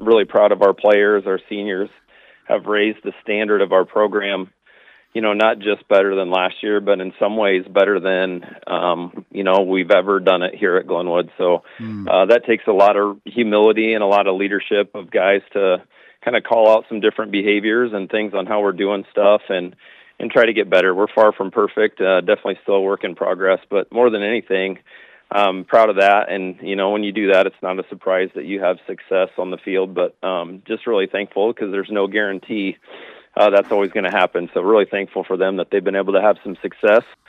really proud of our players. Our seniors have raised the standard of our program, not just better than last year, but in some ways better than, we've ever done it here at Glenwood. So that takes a lot of humility and a lot of leadership of guys to kind of call out some different behaviors and things on how we're doing stuff and try to get better. We're far from perfect, definitely still a work in progress, but more than anything, proud of that. And, when you do that, it's not a surprise that you have success on the field, but just really thankful because there's no guarantee that's always going to happen. So really thankful for them that they've been able to have some success.